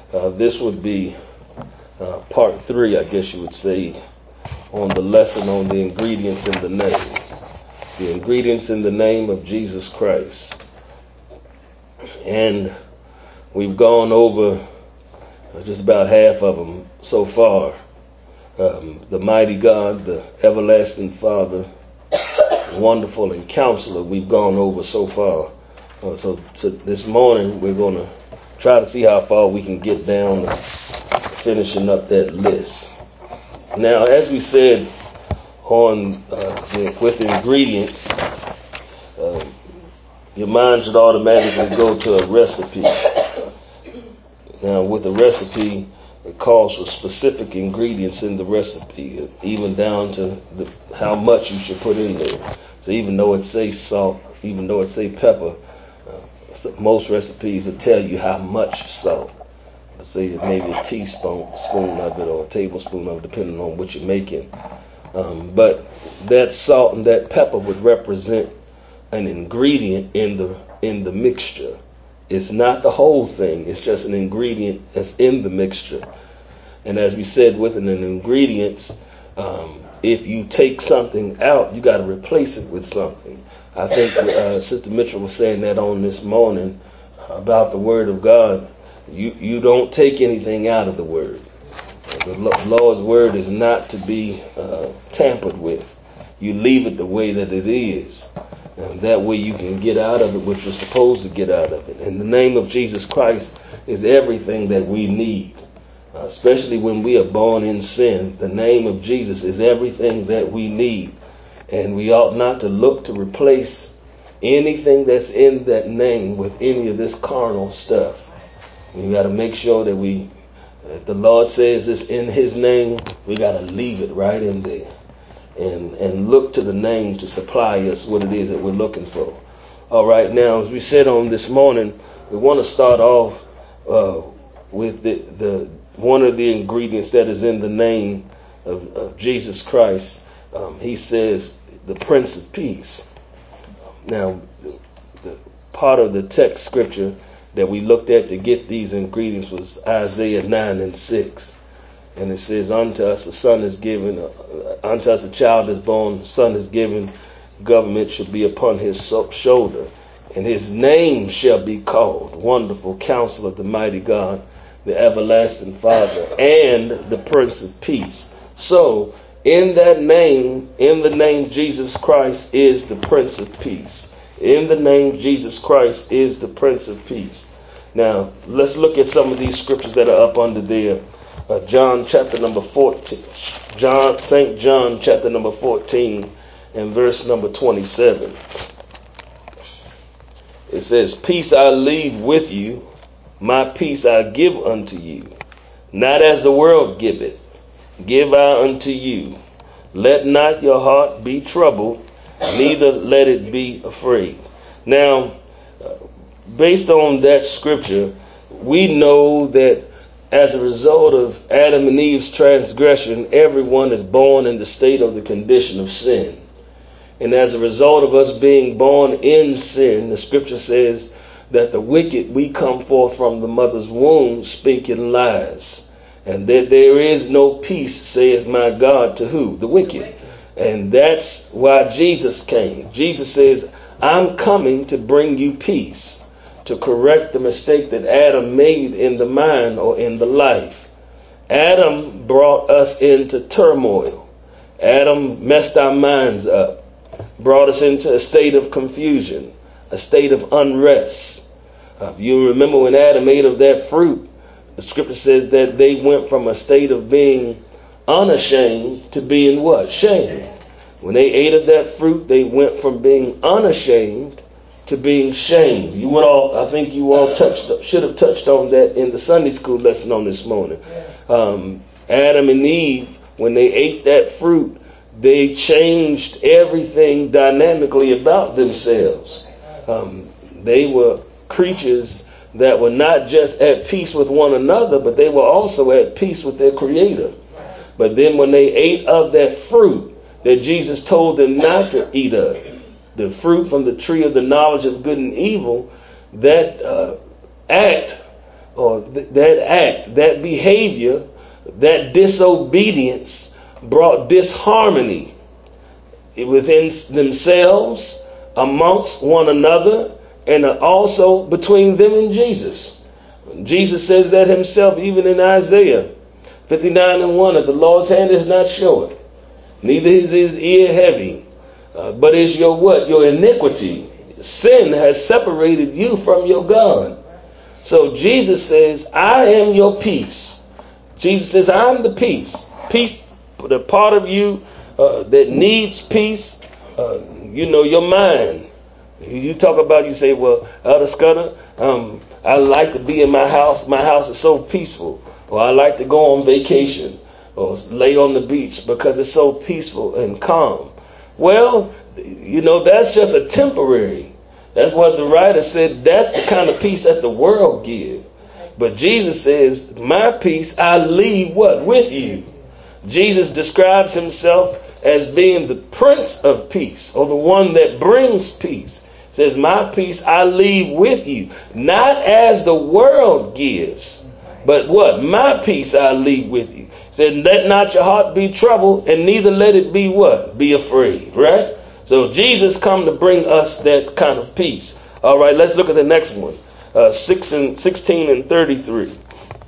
This would be part 3, I guess you would say, on the lesson on the ingredients in the name. The ingredients in the name of Jesus Christ. And we've gone over just about half of them so far. The mighty God, the everlasting Father, wonderful and counselor, we've gone over so far. So this morning we're going to try to see how far we can get down to finishing up that list. Now, as we said on with the ingredients, your mind should automatically go to a recipe. Now, with a recipe, it calls for specific ingredients in the recipe, even down to how much you should put in there. So even though it says salt, even though it says pepper, most recipes will tell you how much salt. Let's say maybe a teaspoon of it or a tablespoon of it, depending on what you're making. But that salt and that pepper would represent an ingredient in the mixture. It's not the whole thing. It's just an ingredient that's in the mixture. And as we said, with an ingredients, if you take something out, you got to replace it with something. I think Sister Mitchell was saying that on this morning about the Word of God. You don't take anything out of the Word. The Lord's Word is not to be tampered with. You leave it the way that it is. And that way you can get out of it what you're supposed to get out of it. And the name of Jesus Christ is everything that we need. Especially when we are born in sin. The name of Jesus is everything that we need. And we ought not to look to replace anything that's in that name with any of this carnal stuff. We got to make sure that if the Lord says this in His name, we got to leave it right in there. And look to the name to supply us what it is that we're looking for. All right, now, as we said on this morning, we want to start off with the one of the ingredients that is in the name of Jesus Christ. He says, the Prince of Peace. Now, the part of the text scripture that we looked at to get these ingredients was Isaiah 9:6. And it says, unto us a son is given, unto us a child is born, son is given, government shall be upon his shoulder, and his name shall be called Wonderful Counselor, the Mighty God, the Everlasting Father, and the Prince of Peace. So, in that name, in the name Jesus Christ is the Prince of Peace. In the name Jesus Christ is the Prince of Peace. Now, let's look at some of these scriptures that are up under there. John chapter number 14, St. John chapter number 14 and verse number 27. It says, peace I leave with you, my peace I give unto you. Not as the world giveth, give I unto you. Let not your heart be troubled, neither let it be afraid. Now, based on that scripture, we know that as a result of Adam and Eve's transgression, everyone is born in the state of the condition of sin. And as a result of us being born in sin, the scripture says that the wicked, we come forth from the mother's womb speaking lies. And that there is no peace, saith my God, to who? The wicked. And that's why Jesus came. Jesus says, I'm coming to bring you peace, to correct the mistake that Adam made in the mind or in the life. Adam brought us into turmoil. Adam messed our minds up, brought us into a state of confusion, a state of unrest. You remember when Adam ate of that fruit, the scripture says that they went from a state of being unashamed to being what? Shamed. When they ate of that fruit, they went from being unashamed to being shamed. I think you all should have touched on that in the Sunday school lesson on this morning. Adam and Eve, when they ate that fruit, they changed everything dynamically about themselves. They were creatures that were not just at peace with one another, but they were also at peace with their Creator. But then when they ate of that fruit that Jesus told them not to eat of, the fruit from the tree of the knowledge of good and evil, that act or that act, that behavior, that disobedience brought disharmony within themselves, amongst one another, and also between them and Jesus. Jesus says that himself, even in Isaiah 59:1, that the Lord's hand is not short, neither is his ear heavy, but is your what? Your iniquity. Sin has separated you from your God. So Jesus says, I am your peace. Jesus says, I'm the peace. Peace, the part of you that needs peace, your mind. You talk about, you say, well, Elder Scudder, I like to be in my house. My house is so peaceful. Or I like to go on vacation or lay on the beach because it's so peaceful and calm. Well, that's just a temporary. That's what the writer said. That's the kind of peace that the world gives. But Jesus says, my peace I leave what? With you. Jesus describes himself as being the Prince of Peace, or the one that brings peace. Says, my peace I leave with you, not as the world gives, but what? My peace I leave with you. Said, let not your heart be troubled, and neither let it be what? Be afraid, right? So Jesus come to bring us that kind of peace. All right, let's look at the next one. 16 and 33.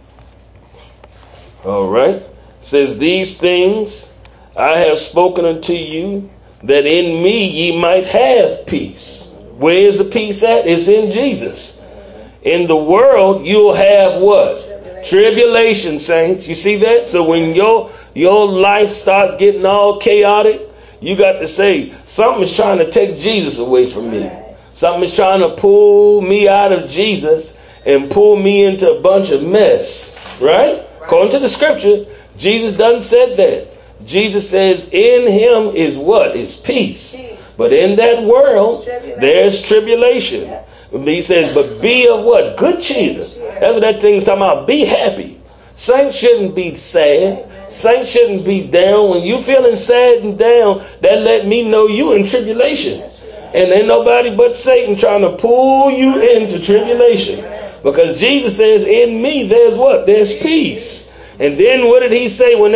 All right. Says, these things I have spoken unto you, that in me ye might have peace. Where is the peace at? It's in Jesus. In the world, you'll have what? Tribulation, saints. You see that? So when your life starts getting all chaotic, you got to say, something is trying to take Jesus away from me. Something is trying to pull me out of Jesus and pull me into a bunch of mess. Right? According to the scripture, Jesus doesn't say that. Jesus says in him is what? Is peace. But in that world, there's tribulation. He says, but be of what? Good cheer. That's what that thing's talking about. Be happy. Saints shouldn't be sad. Saints shouldn't be down. When you feeling sad and down, that let me know you in tribulation. And ain't nobody but Satan trying to pull you into tribulation. Because Jesus says, in me, there's what? There's peace. And then what did he say when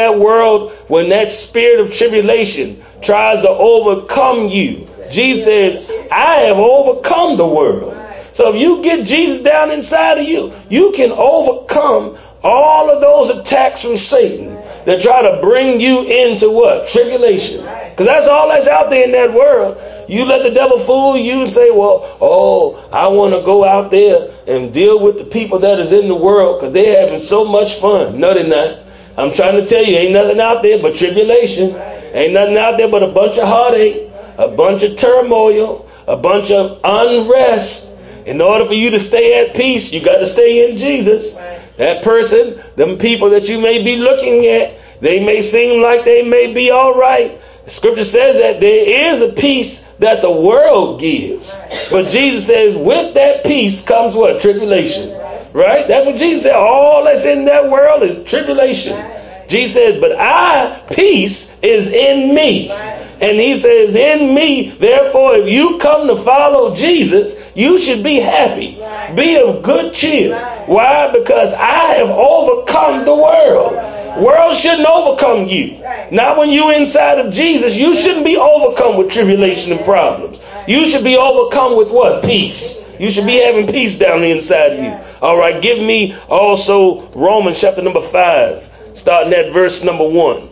that spirit of tribulation tries to overcome you? Jesus says, I have overcome the world. So if you get Jesus down inside of you, you can overcome all of those attacks from Satan that try to bring you into what? Tribulation. Because that's all that's out there in that world. You let the devil fool you and say, well, I want to go out there and deal with the people that is in the world because they're having so much fun. No, they're not. I'm trying to tell you, ain't nothing out there but tribulation. Ain't nothing out there but a bunch of heartache, a bunch of turmoil, a bunch of unrest. In order for you to stay at peace, you got to stay in Jesus. That person, them people that you may be looking at, they may seem like they may be all right. The scripture says that there is a peace that the world gives. But Jesus says with that peace comes what? Tribulation. Right? That's what Jesus said. All that's in that world is tribulation. Jesus says, but peace is in me. And he says, in me, therefore, if you come to follow Jesus, you should be happy. Be of good cheer. Why? Because I have overcome the world. World shouldn't overcome you. Not when you're inside of Jesus. You shouldn't be overcome with tribulation and problems. You should be overcome with what? Peace. You should be having peace down the inside of you. All right, give me also Romans chapter number 5, starting at verse number 1.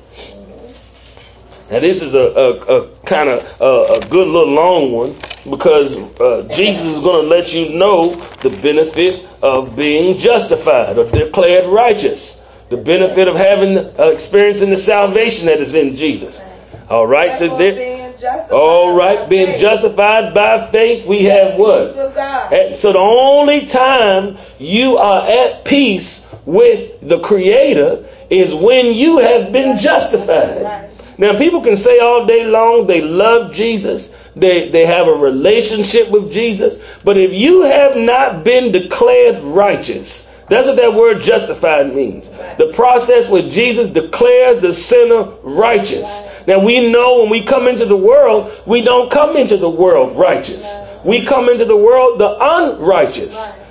Now this is a kind of a good little long one because Jesus is going to let you know the benefit of being justified or declared righteous. The benefit of having experiencing the salvation that is in Jesus. All right, so being justified by faith, we have what? So the only time you are at peace with the Creator is when you have been justified. Now, people can say all day long they love Jesus, they have a relationship with Jesus, but if you have not been declared righteous, that's what that word justified means. The process where Jesus declares the sinner righteous. Now, we know when we come into the world, we don't come into the world righteous. We come into the world the unrighteous.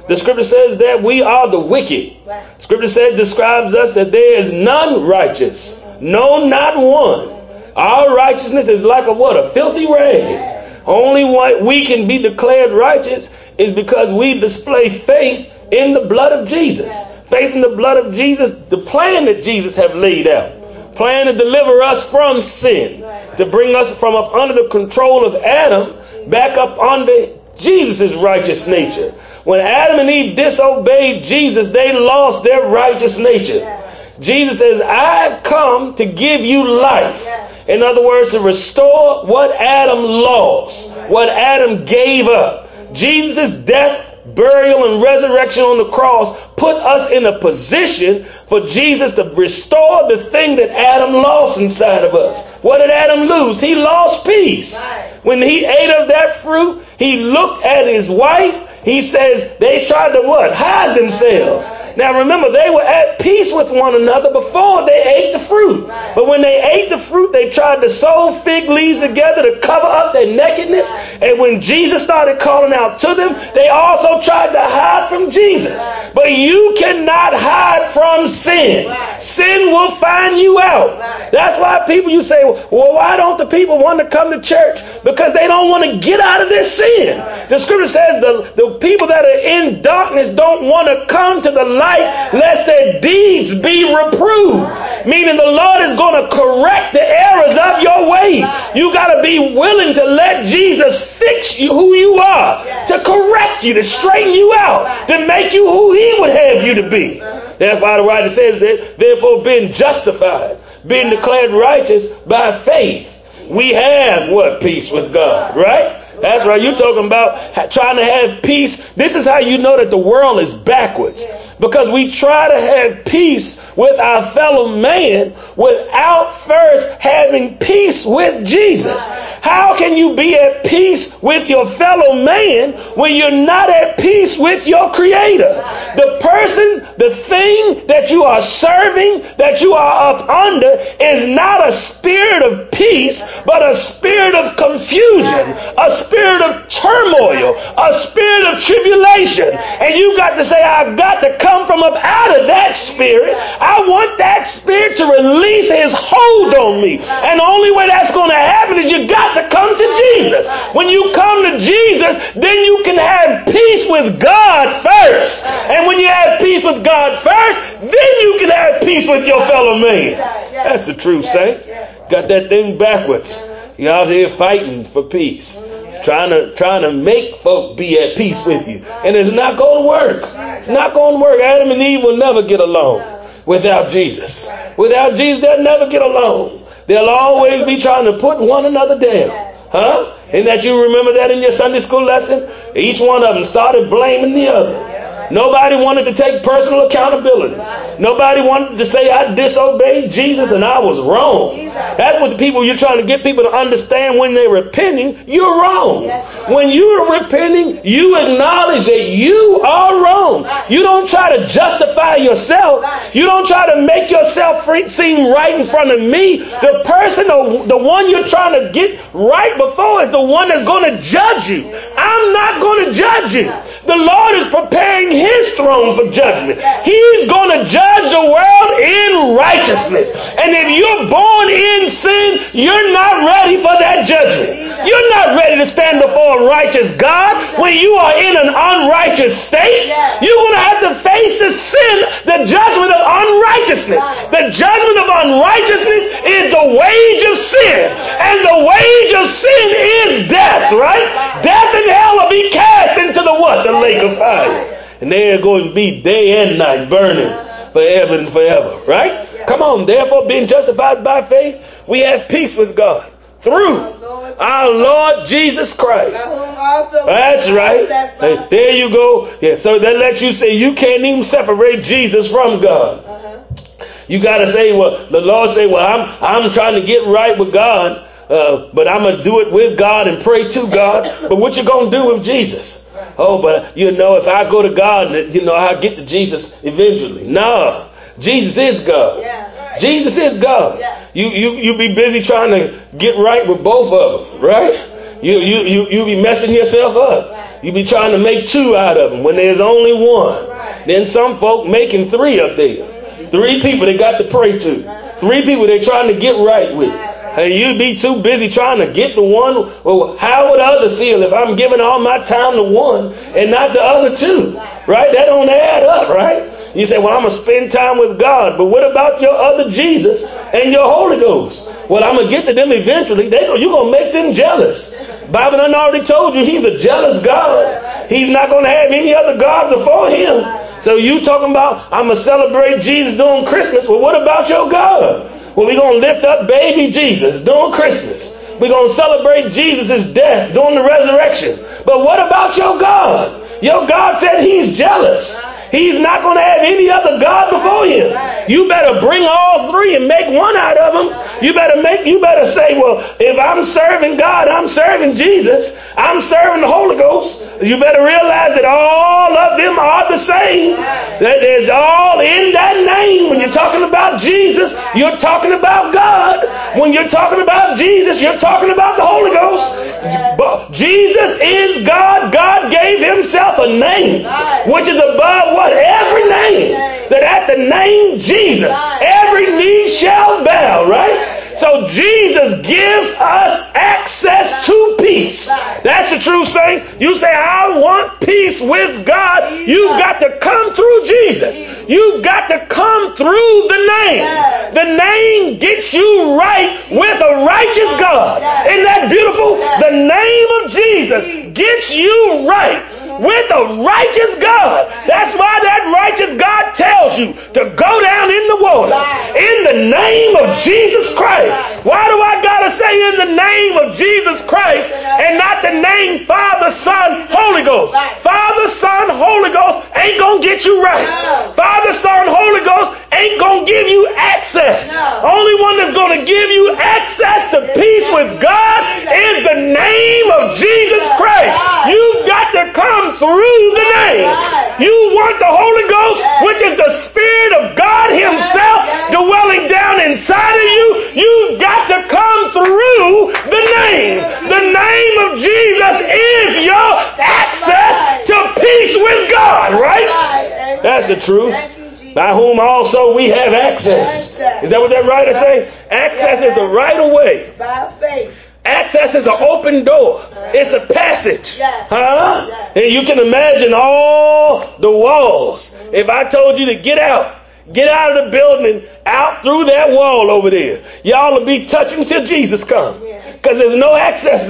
The scripture says that we are the wicked. Scripture says, describes us that there is none righteous. No, not one. Our righteousness is like a filthy rag. Only way we can be declared righteous is because we display faith in the blood of Jesus. Faith in the blood of Jesus, the plan that Jesus have laid out. Plan to deliver us from sin. To bring us from up under the control of Adam back up under Jesus' righteous nature. When Adam and Eve disobeyed Jesus, they lost their righteous nature. Jesus says, I've come to give you life. In other words, to restore what Adam lost, what Adam gave up. Jesus' death, burial, and resurrection on the cross put us in a position for Jesus to restore the thing that Adam lost inside of us. What did Adam lose? He lost peace. When he ate of that fruit, he looked at his wife. He says they tried to what? Hide themselves. Now remember, they were at peace with one another before they ate the fruit. But when they ate the fruit, they tried to sew fig leaves together to cover up their nakedness. And when Jesus started calling out to them, they also tried to hide from Jesus. But you cannot hide from sin. Sin will find you out. That's why people, you say, well, why don't the people want to come to church? Because they don't want to get out of their sin. The scripture says the people that are in darkness don't want to come to the light lest their deeds be reproved. Meaning the Lord is going to correct the errors of your ways. You got to be willing to let Jesus fix you who you are, to correct you, to straighten you out, to make you who he would have you to be. That's why the writer says that, therefore being justified, being declared righteous by faith, we have what? Peace with God, right? That's right. You're talking about trying to have peace. This is how you know that the world is backwards. Because we try to have peace with our fellow man without first having peace with Jesus. How can you be at peace with your fellow man when you're not at peace with your Creator? The person, the thing that you are serving, that you are up under, is not a spirit of peace, but a spirit of confusion, a spirit of turmoil, a spirit of tribulation. And you got to say, I've got to come from up out of that spirit. I want that spirit to release his hold on me. And the only way that's going to happen is you got to come to Jesus. When you come to Jesus, then you can have peace with God first. And when you have peace with God first, then you can have peace with your fellow man. That's the truth, saints. Got that thing backwards. You're out here fighting for peace. Trying to make folk be at peace with you. And it's not going to work. It's not going to work. Adam and Eve will never get along without Jesus. Without Jesus, they'll never get along. They'll always be trying to put one another down. Huh? And that you remember that in your Sunday school lesson? Each one of them started blaming the other. Nobody wanted to take personal accountability. Nobody wanted to say, I disobeyed Jesus and I was wrong. That's what the people, you're trying to get people to understand when they're repenting, you're wrong. When you're repenting, you acknowledge that you are wrong. You don't try to justify yourself. You don't try to make yourself seem right in front of me. The person, the one you're trying to get right before is the one that's going to judge you. I'm not going to judge you. The Lord is preparing his throne for judgment. He's going to judge the world in righteousness. And if you're born in sin, you're not ready for that judgment. You're not ready to stand before a righteous God when you are in an unrighteous state. You're going to have to face the sin, the judgment of unrighteousness. The judgment of unrighteousness is the wage of sin. And the wage of sin is death, right? Death and hell will be cast into the what? The lake of fire. And they're going to be day and night burning forever and forever. Right? Come on. Therefore, being justified by faith, we have peace with God through our Lord Jesus Christ. That's right. There you go. Yeah, so that lets you say you can't even separate Jesus from God. You got to say, well, the Lord say, well, I'm trying to get right with God, but I'm going to do it with God and pray to God. But what you going to do with Jesus? Oh, but if I go to God, I'll get to Jesus eventually. No, Jesus is God. Jesus is God. You be busy trying to get right with both of them, right? You be messing yourself up. You be trying to make two out of them when there's only one. Then some folk making three up there. Three people they got to pray to. Three people they're trying to get right with. And you be too busy trying to get the one. Well, how would the other feel if I'm giving all my time to one and not the other two? Right? That don't add up, right? You say, well, I'm going to spend time with God. But what about your other Jesus and your Holy Ghost? Well, I'm going to get to them eventually. You're going to make them jealous. Bible done already told you he's a jealous God. He's not going to have any other gods before him. So you talking about, I'm going to celebrate Jesus during Christmas. Well, what about your God? Well, we're going to lift up baby Jesus during Christmas. We're going to celebrate Jesus' death during the resurrection. But what about your God? Your God said he's jealous. He's not going to have any other God before him. You better bring all three and make one out of them. You better say, well, if I'm serving God, I'm serving Jesus, I'm serving the Holy Ghost. You better realize that all of them are the same. That there's all in that name. When you're talking about Jesus, you're talking about God. When you're talking about Jesus, you're talking about the Holy Ghost. Jesus is God. God gave himself a name, which is above what? Every name. That at the name Jesus, every knee shall bow, right? So Jesus gives us access to peace. That's the true saints. You say, I want peace with God. You've got to come through Jesus. You've got to come through the name. The name gets you right with a righteous God. Isn't that beautiful? The name of Jesus gets you right with a righteous God. That's why that righteous God tells you to go down in the water in the name of Jesus Christ. Why do I gotta say in the name of Jesus Christ and not the name Father, Son, Holy Ghost? Father, Son, Holy Ghost ain't gonna get you right. Father, Son, Holy Ghost ain't gonna give you access. Only one that's gonna give you access to peace with God is the name of Jesus Christ. You've got to come through the name. You want the Holy Ghost, which is the Spirit of God himself dwelling down inside of you. You've got to come through the name. The name of Jesus is your access to peace with God, right? That's the truth. By whom also we have access. Is that what that writer say? Access is the right of way. By faith. Access is an open door. It's a passage. And you can imagine all the walls. If I told you to get out of the building, out through that wall over there, y'all will be touching till Jesus comes. Because there's no access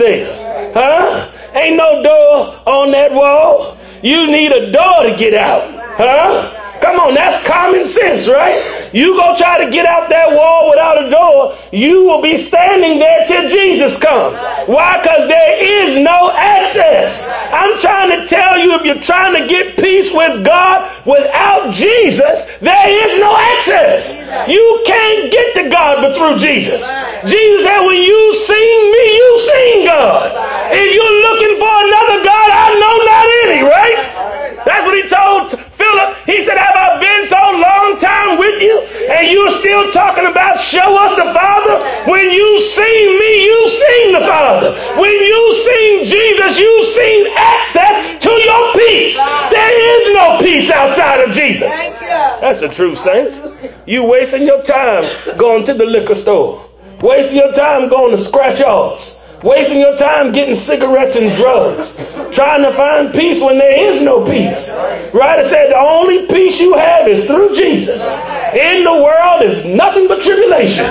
there. Ain't no door on that wall. You need a door to get out. Come on, that's common sense, right? You go try to get out that wall without a door, you will be standing there till Jesus comes. Why? Because there is no access. I'm trying to tell you, if you're trying to get peace with God without Jesus, there is no access. You can't get to God but through Jesus. Jesus said, when you seen me, you seen God. If you're looking for another God, I know not any, right? That's what he told Philip. He said, have I been so long time with you, and you're still talking about show us the Father? When you seen me, you seen the Father. When you seen Jesus, you seen access to your peace. There is no peace outside of Jesus. That's the truth, saints. You wasting your time going to the liquor store. Wasting your time going to scratch-offs. Wasting your time getting cigarettes and drugs. Trying to find peace when there is no peace. Right? I said the only peace you have is through Jesus. In the world is nothing but tribulation.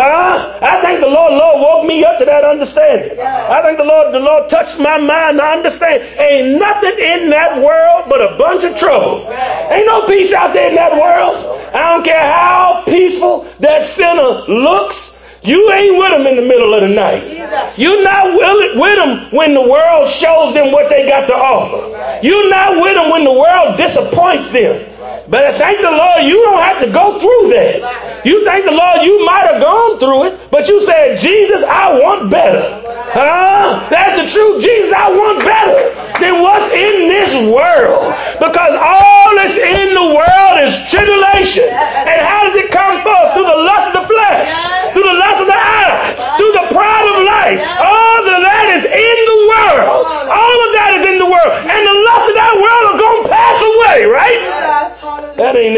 I think the Lord woke me up to that understanding. I think the Lord touched my mind to understand. Ain't nothing in that world but a bunch of trouble. Ain't no peace out there in that world. I don't care how peaceful that sinner looks. You ain't with them in the middle of the night. You're not with them when the world shows them what they got to offer. You're not with them when the world disappoints them. But thank the Lord, you don't have to go through that. You thank the Lord, you might have gone through it, but you said, Jesus, I want better. That's the truth. Jesus, I want better than what's in this world. Because all that's in the world is tribulation. And how does it come forth? Through the lust of the flesh, through the lust of the eye, through the pride of life. All of that is in the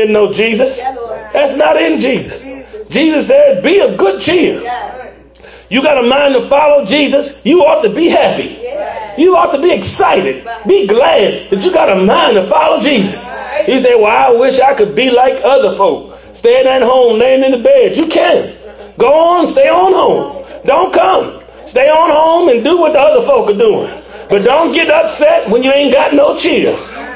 didn't know Jesus. That's not in Jesus. Jesus said, be of good cheer. You got a mind to follow Jesus, you ought to be happy. You ought to be excited. Be glad that you got a mind to follow Jesus. You say, well, I wish I could be like other folk. Staying at home, laying in the bed. You can. Go on, stay on home. Don't come. Stay on home and do what the other folk are doing. But don't get upset when you ain't got no cheer.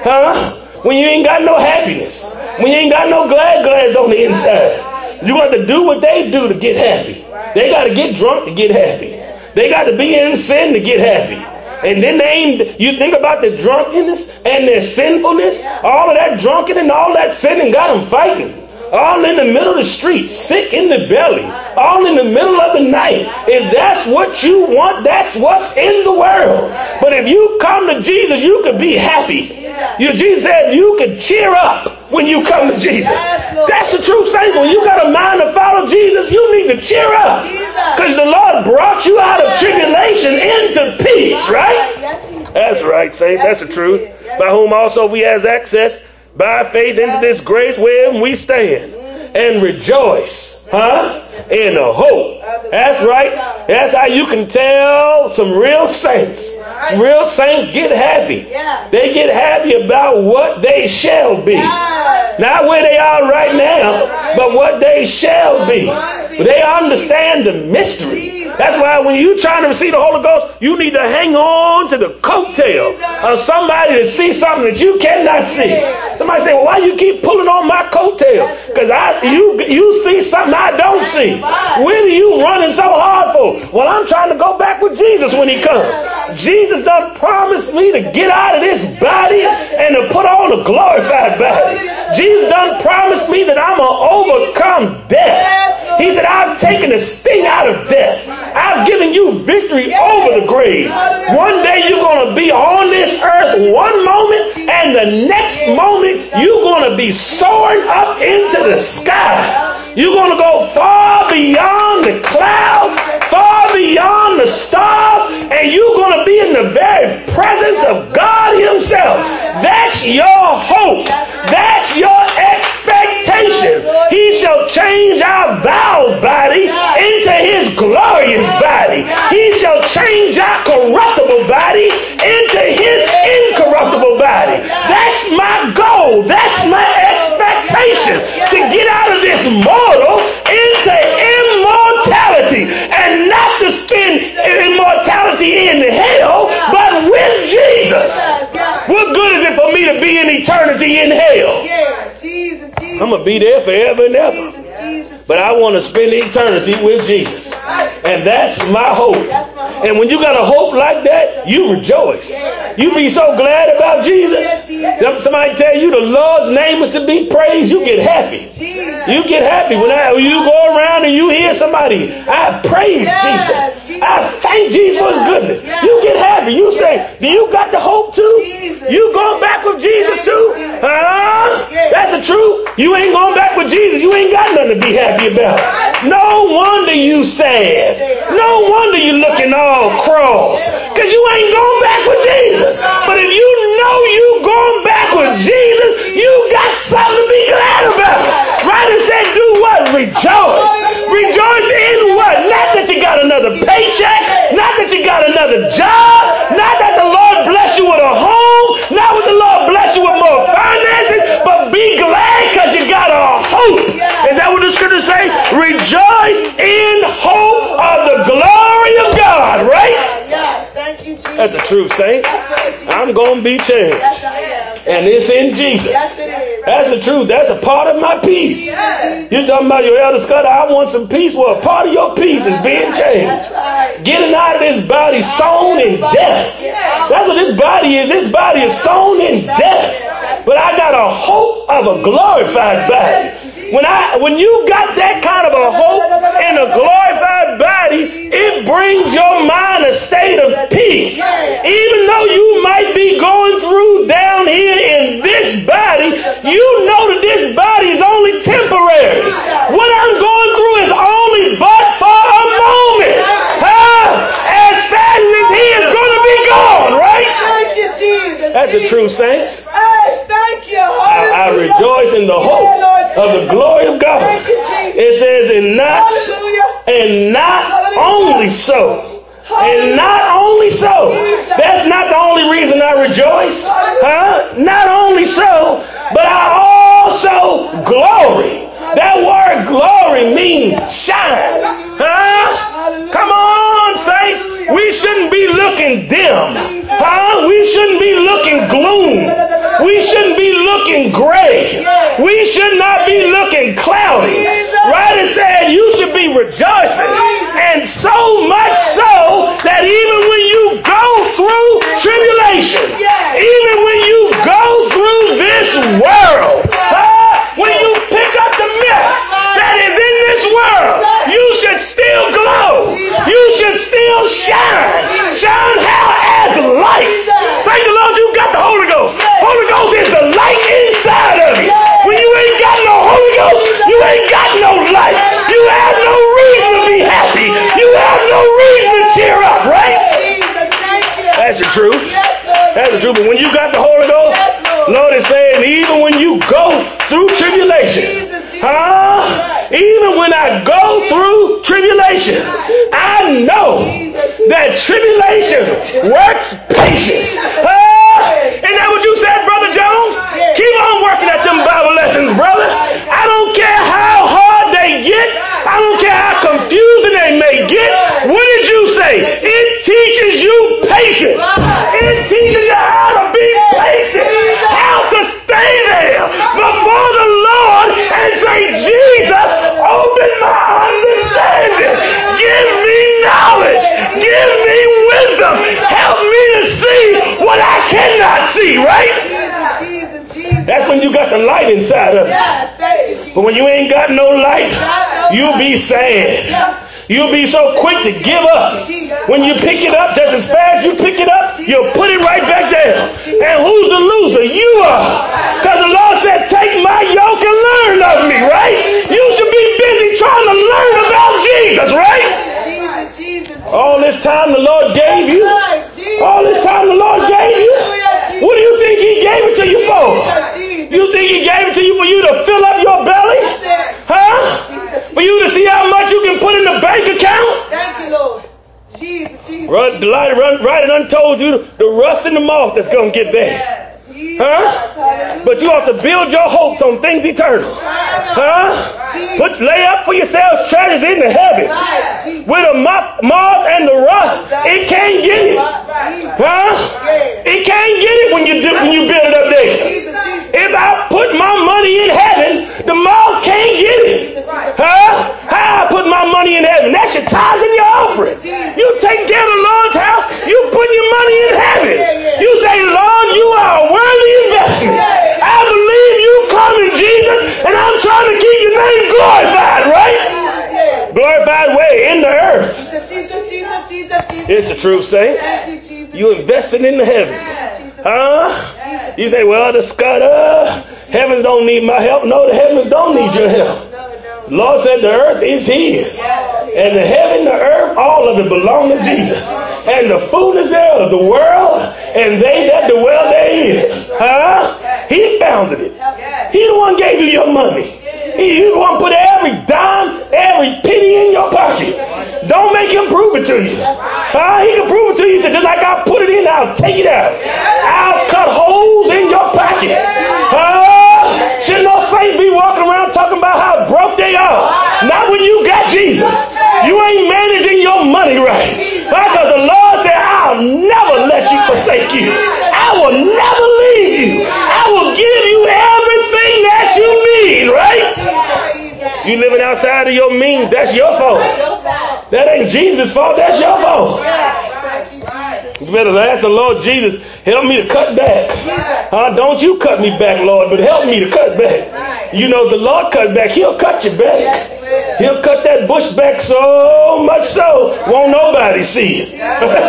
When you ain't got no happiness. When you ain't got no glads on the inside. You got to do what they do to get happy. They got to get drunk to get happy. They got to be in sin to get happy. And then you think about the drunkenness and their sinfulness. All of that drunkenness and all that sinning got them fighting. All in the middle of the street, sick in the belly, all in the middle of the night. If that's what you want, that's what's in the world. But if you come to Jesus, you could be happy. Jesus said you could cheer up when you come to Jesus. That's the truth, saints. When you got a mind to follow Jesus, you need to cheer up. Because the Lord brought you out of tribulation into peace, right? That's right, saints. That's the truth. By whom also we have access by faith into this grace wherein we stand and rejoice in the hope. That's right. That's how you can tell some real saints. Some real saints get happy. They get happy about what they shall be. Not where they are right now, but what they shall be. They understand the mystery. That's why when you're trying to receive the Holy Ghost, you need to hang on to the coattail of somebody to see something that you cannot see. Somebody say, well, why you keep pulling on my coattail? Because you see something I don't see. When are you running so hard for? Well, I'm trying to go back with Jesus when he comes. Jesus done promised me to get out of this body and to put on a glorified body. Jesus done promised me that I'm going to overcome death. He said, I've taken the sting out of death. I've given you victory over the grave. One day you're going to be on this earth one moment, and the next moment you're going to be soaring up into the sky. You're going to go far beyond the clouds, far beyond the stars, and you're going to be in the very presence of God himself. That's your hope. That's your expectation. He shall change our bowed body into his glorious body. He shall change our corruptible body into his incorruptible body. That's my goal. That's my expectation. To get out of this mortal into immortality, and not to spend immortality in hell, but with Jesus. What good is it for me to be in eternity in hell? I'm going to be there forever and ever. But I want to spend eternity with Jesus. And that's my hope. And when you got a hope like that, you rejoice. You be so glad about Jesus. Somebody tell you the Lord's name is to be praised, you get happy. You get happy when you go around and you hear somebody, I praise Jesus. I thank Jesus for his goodness. You get happy. You say, do you got the hope too? You going back with Jesus too? That's the truth. You ain't going back with Jesus. You ain't got nothing to be happy about. No wonder you sad. No wonder you looking all cross. Because you ain't going back with Jesus. But if you know you going back with Jesus, you got something to be glad about. Right? It said do what? Rejoice. Rejoice in what? Not that you got another paycheck. Not that you got another job. Not that the Lord bless you with a home. Not that the Lord bless you with more finances. But be glad because you got a hope. Is that what the scriptures say? Rejoice in hope of the glory of God. Right? Thank you, Jesus. That's the truth, saints. I'm going to be changed. And it's in Jesus. That's the truth. That's a part of my peace. You're talking about your elder Scott, I want some peace. Well, a part of your peace is being changed. Getting out of this body sown in death. That's what this body is. This body is sown in death. But I got a hope of a glorified body. When you got that kind of a hope in a glorified body, it brings your mind a state of peace. Even though you might be going through down here in this body, you know that this body is only temporary. What I'm going through is only but for a moment. As fast as he is going to be gone, right? Thank you, Jesus. That's the truth, saints. Thank you. I rejoice in the hope It says, and not only so. And not only so. That's not the only reason I rejoice. Not only so, but I also glory. That word glory means shine. Come on, saints. We shouldn't be looking dim. We shouldn't be looking gloom. We shouldn't be looking gray. We should not be looking cloudy. Right? It said you should be rejoicing. And so much so that even when you go through tribulation, even when you go through this world, when you pick up the mess that is in this world, you should still glow. You should still shine. Shine how? As light. Thank the Lord you got the Holy Ghost. Holy Ghost is the light inside of you. When you ain't got no Holy Ghost, you ain't got no light. You have no reason to be happy. You have no reason to cheer up, right? That's the truth. That's the truth. But when you got the Holy Ghost, Lord is saying, even when you go through tribulation, even when I go through tribulation, I know that tribulation works patience. Isn't that what you said, Brother Jones? Keep on working at them Bible lessons, brother. I don't care how hard they get. I don't care how confusing they may get. What did you say? It teaches you patience. It teaches you how to be patient. How to stay there before the Lord and say, Jesus, open my understanding. Give me knowledge. Give me wisdom. Help me to see what I cannot see, right? That's when you got the light inside of you. But when you ain't got no light, you'll be sad. You'll be so quick to give up. When you pick it up, just as fast as you pick it up, you'll put it right back down. And who's the loser? You are. Because the Lord said, take my yoke and learn of me, right? You should be busy trying to learn about Jesus, right? All this time the Lord gave you. All this time the Lord gave you. What do you think he gave it to you for? You think he gave it to you for you to fill up your belly? For you to see how much you can put in the bank account? Thank you, Lord. Jesus. Right and untold you the rust and the moth that's going to get there. But you have to build your hopes on things eternal. Lay up for yourselves treasures in the heavens. With the moth and the rust, it can't get it. It can't get it when you build it up there. If I put my money in heaven, the moth can't get it. How I put my money in heaven? That's your tithes and your offering. You take care of the Lord's house, you put your money in heaven. You say, Lord, you are a worthy investment. I believe you coming, Jesus, and I'm trying to keep your name glorified, right? Glorified way in the earth. It's the truth, saints. You invested in the heavens. You say, well, heavens don't need my help. No, the heavens don't need your help. The Lord said the earth is his. And the heaven, the earth, all of it belong to Jesus. And the fullness thereof, the world, and they that dwell therein. He founded it. He the one gave you your money. He the one put every dime, every penny in your pocket. Don't make him prove it to you. He can prove it to you. He said, just like I put it in, I'll take it out. I'll cut holes in your pocket. Should no saint be walking around talking about how broke they are? Not when you got Jesus. You ain't managing your money right. Because the Lord said, I'll never let you forsake you. I will never leave you. I will give you everything that you need, right? You living outside of your means, that's your fault. That ain't Jesus' fault, that's your fault. You better ask the Lord Jesus, help me to cut back. Don't you cut me back, Lord, but help me to cut back. You know, the Lord cut back, he'll cut you back. He'll cut that bush back so much so, won't nobody see it.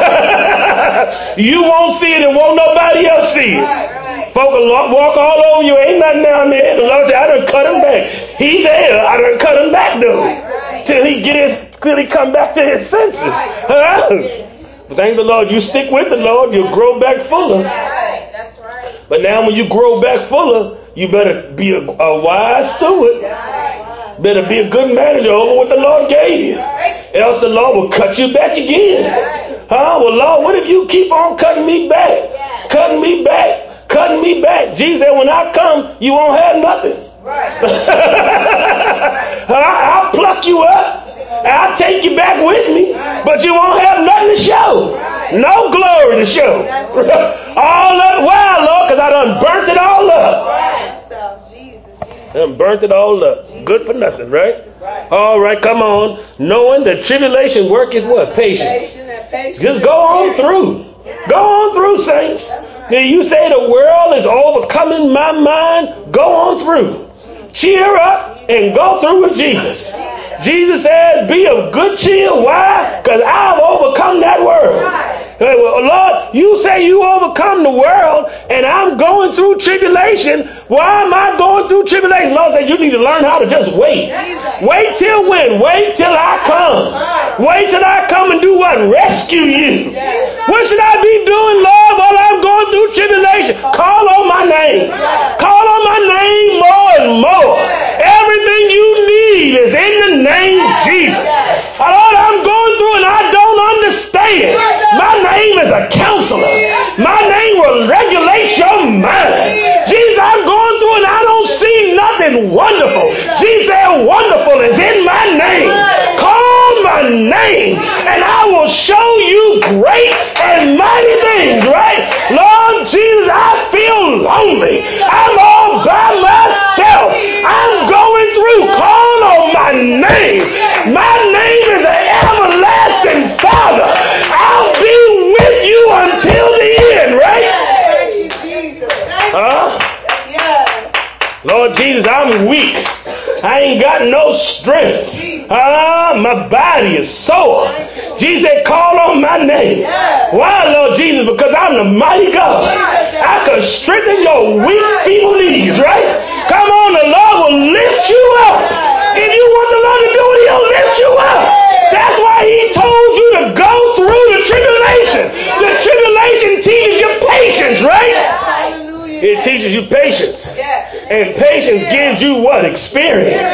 You won't see it and won't nobody else see it. Folk will walk all over you, ain't nothing down there. The Lord said, I done cut him back. He there, I done cut him back though. Till he come back to his senses. But thank the Lord, you stick with the Lord, you'll grow back fuller. That's right. But now when you grow back fuller, you better be a wise steward. Better be a good manager over what the Lord gave you. Else the Lord will cut you back again. Well, Lord, what if you keep on cutting me back? Cutting me back. Cutting me back. Jesus said, when I come, you won't have nothing. I'll pluck you up. I'll take you back with me. But you won't have nothing to show. No glory to show. All up. Why, Lord? Because I done burnt it all up. Done burnt it all up. Good for nothing, right? All right, come on. Knowing that tribulation worketh what? Patience. Just go on through. Go on through, saints. Now you say the world is overcoming my mind. Go on through. Cheer up and go through with Jesus. Jesus said, be of good cheer. Why? Because I've overcome that world. Well, Lord, you say you overcome the world and I'm going through tribulation. Why am I going through tribulation? Lord said, you need to learn how to just wait. Wait till when? Wait till I come. Wait till I come and do what? Rescue you. What should I be doing, Lord, while I'm going through tribulation? Call on my name. Call on my name more and more. Everything you need is in the name of Jesus. Lord, I'm going through and I don't understand. My name is a counselor. My name will regulate your mind. Jesus, I'm going through and I don't see nothing wonderful. Jesus said, wonderful is in my name. Call my name and I will show you great and mighty things, right? Lord Jesus, I feel lonely. I'm all by myself. I'm going through. Call on my name. My name is the everlasting Father. I'll be with you until the end, right? Lord Jesus, I'm weak. I ain't got no strength. My body is sore. Jesus said, call on my name. Why, Lord Jesus? Because I'm the mighty God. I can strengthen your weak, feeble knees, right? Come on, the Lord will lift you up. If you want the Lord to do it, he'll lift you up. That's why he told you to go through the tribulation. The tribulation teaches you patience, right? It teaches you patience. And patience gives you what? Experience.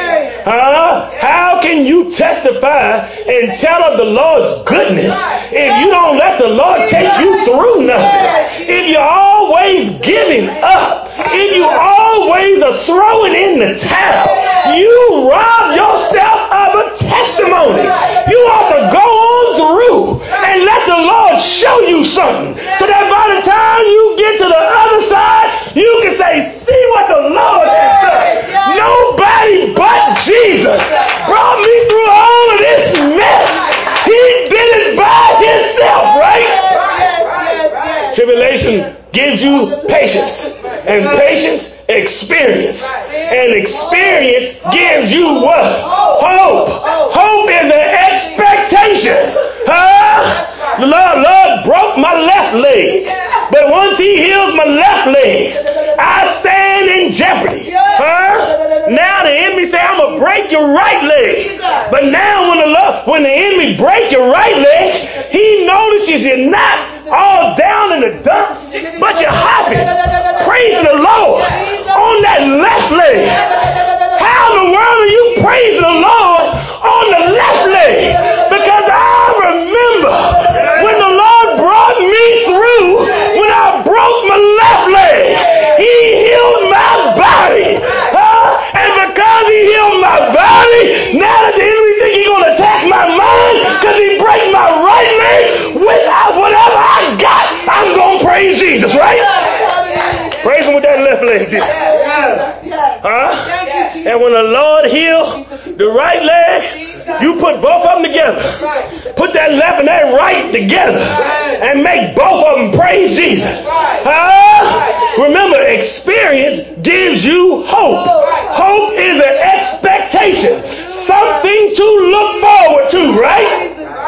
How can you testify and tell of the Lord's goodness if you don't let the Lord take you through nothing? If you're always giving up, if you always are throwing in the towel, you rob yourself of a testimony. You ought to go on through and let the Lord show you something so that by the time you get to the other side, you can say, see what the Lord has done. Nobody but Jesus brought me through all of this mess. He did it by himself, right? Tribulation gives you patience. And patience, experience. And experience gives you what? Hope. Hope is an expectation. The Lord broke my left leg. But once he heals my left leg, I stand in jeopardy. Now the enemy say, I'm going to break your right leg. But now when the enemy break your right leg, he notices you're not all down in the dumps, but you're hopping, praising the Lord on that left leg. How in the world are you praising the Lord on the left leg? Because I remember when the Lord brought me through, when I broke my left leg, he healed my body. And because he healed my body, now that the enemy think he's going to attack my mind because he break my right leg, without whatever I got, I'm going to praise Jesus, right? Praise him with that left leg. And when the Lord healed the right leg, you put both of them together. Put that left and that right together and make both of them praise Jesus. Remember, experience gives you hope. Hope is an expectation. Something to look forward to, right?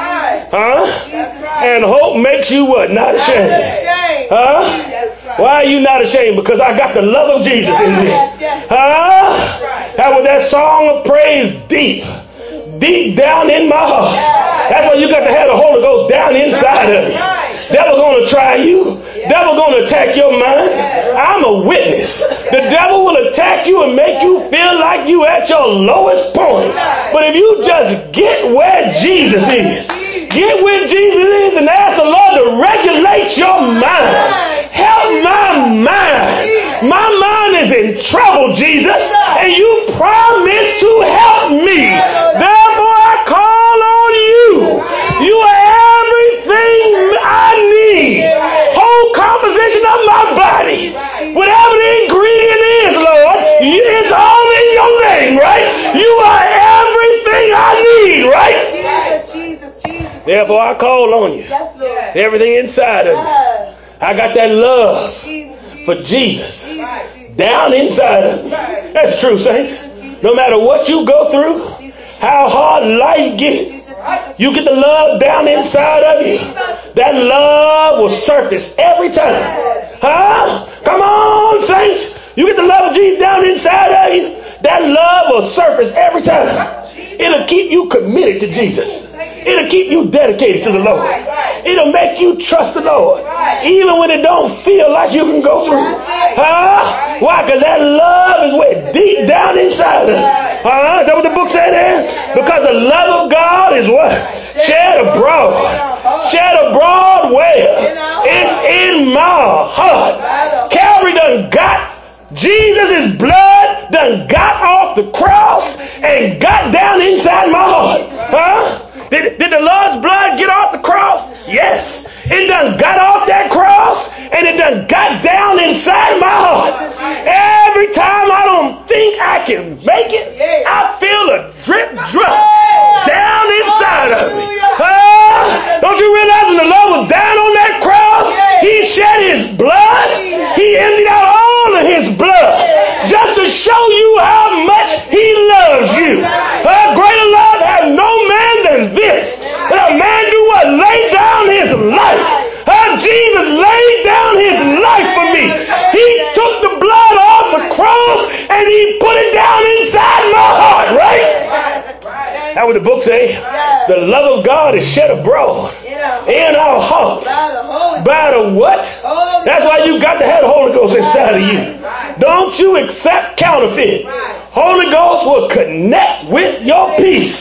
And hope makes you what? Not ashamed. Why are you not ashamed? Because I got the love of Jesus in me. That was that song of praise deep down in my heart. That's why you got to have the Holy Ghost down inside of you. Devil gonna try you. Devil gonna attack your mind. I'm a witness. The devil will attack you and make you feel like you at your lowest point. But if you just get where Jesus is, get where Jesus is and ask the Lord to regulate your mind. Help my mind. My mind is in trouble, Jesus, and you promised to help me. Therefore, I call on you. You are everything I need. Whole composition of my body. Whatever the ingredient is, Lord, it's all in your name, right? You are everything I need, right? Therefore, I call on you. Everything inside of me. I got that love for Jesus down inside of me. That's true, saints. No matter what you go through, how hard life gets, you get the love down inside of you. That love will surface every time. Huh? Come on, saints. You get the love of Jesus down inside of you. That love will surface every time. It'll keep you committed to Jesus. It'll keep you dedicated to the Lord. It'll make you trust the Lord. Even when it don't feel like you can go through. Huh? Why? Because that love is way deep down inside us. Huh? Is that what the book said there? Because the love of God is what? Shed abroad. Shed abroad where? It's in my heart. Calvary done got Jesus' blood done got off the cross and got down inside my heart. Huh? Did the Lord's blood get off the cross? Yes. It done got off that cross and it done got down inside my heart. Every time I don't think I can make it, I feel a drip down inside of me. Don't you realize when the Lord was down on that cross, he shed his blood? He emptied out all of his blood just to show you how much he loves you. Greater love has no man than this, that a man do what? Lay down his life. Jesus laid down his life for me. He took the blood off the cross and he put it down inside my heart, right? That's what the book says. The love of God is shed abroad in our hearts. By the what? That's why you got to have the Holy Ghost inside of you. Don't you accept counterfeit. Holy Ghost will connect with your peace.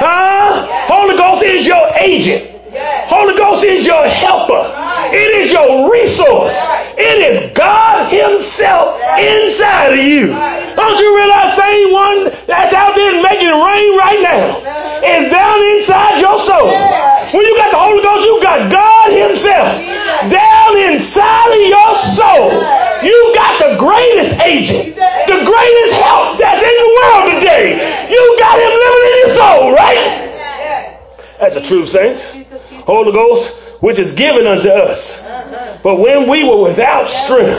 Holy Ghost is your agent. Holy Ghost is your helper. It is your resource. It is God himself inside of you. Don't you realize same one that's out there making it rain right now is down inside your soul? When you got the Holy Ghost, you got God himself down inside of your soul. You got the greatest agent, the greatest help that's in the world today. You got him living in your soul, right? That's the truth, saints. Holy Ghost, which is given unto us. But when we were without strength,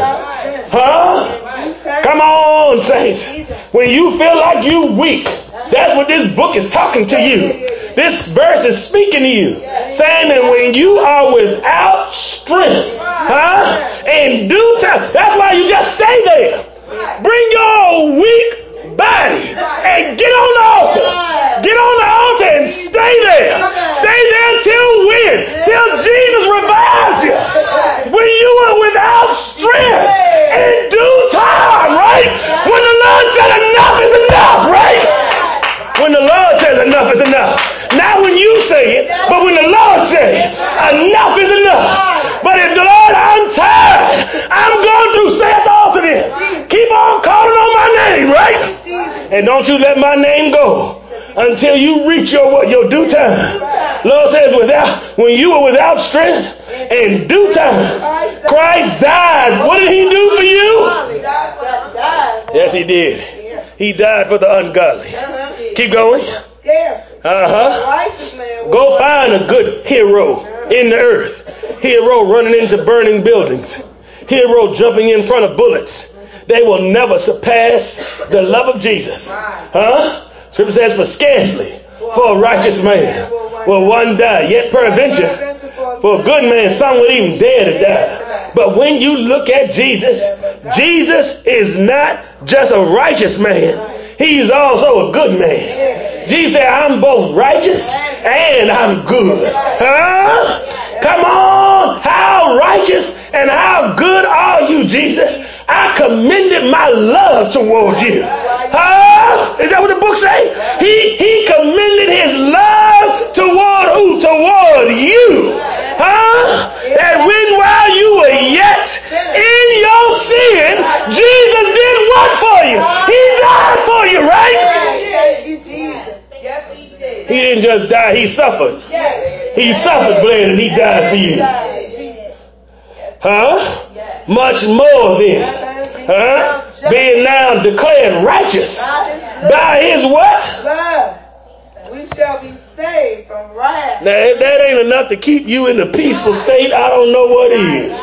come on, saints. When you feel like you weak, that's what this book is talking to you. This verse is speaking to you, saying that when you are without strength, in due time, that's why you just stay there. Bring your weak body and get on the altar. Get on the altar and stay there. Stay there till when? Till Jesus revives you. When you are without strength in due time, right? When the Lord said enough is enough, right? When the Lord says enough is enough. Not when you say it, but when the Lord says enough is enough. But if the Lord, I'm tired, I'm going through, stay at the altar then. Keep on calling on my name, right? And don't you let my name go until you reach your due time. Lord says, when you were without strength, in due time, Christ died. What did he do for you? Yes, he did. He died for the ungodly. Keep going. Go find a good hero in the earth. Hero running into burning buildings. Hero jumping in front of bullets. They will never surpass the love of Jesus. Scripture says, for scarcely for a righteous man will one die, yet peradventure for a good man some would even dare to die. But when you look at Jesus, Jesus is not just a righteous man, he's also a good man. Jesus said, I'm both righteous and I'm good. Come on. How righteous and how good are you, Jesus? I commended my love toward you. Huh? Is that what the book say? He commended his love toward who? Toward you. Huh? And when while you were yet in your sin, Jesus did what for you? He died for you, right? He didn't just die, he suffered. He suffered, bled, and he died for you. Huh? Much more then. Huh? Being now declared righteous by his what? We shall be saved from wrath. Now, if that ain't enough to keep you in a peaceful state, I don't know what is.